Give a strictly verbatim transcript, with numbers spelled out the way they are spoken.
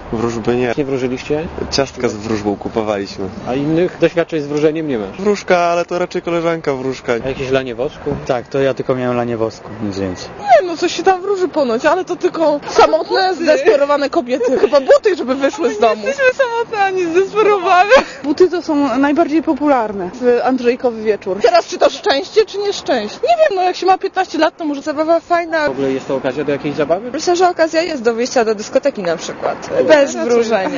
Wróżby nie. Nie wróżyliście? Ciastka z wróżbą kupowaliśmy. A innych doświadczeń z wróżeniem nie masz? Wróżka, ale to raczej koleżanka wróżka. A jakieś lanie wosku? Tak, to ja tylko miałem lanie wosku, nic więcej. Nie, no coś się tam wróży ponoć, ale to tylko samotne, zdesperowane kobiety. Chyba buty, żeby wyszły z domu. Nie jesteśmy samotne ani zdesperowane. Buty to są najbardziej popularne w Andrzejkowy wieczór. Teraz czy to szczęście, czy nieszczęście? Nie wiem, no jak się ma piętnaście lat, to może zabawa fajna. W ogóle jest to okazja do jakiejś zabawy? Myślę, że okazja jest do wyjścia do dyskoteki na przykład. Bez wróżenia.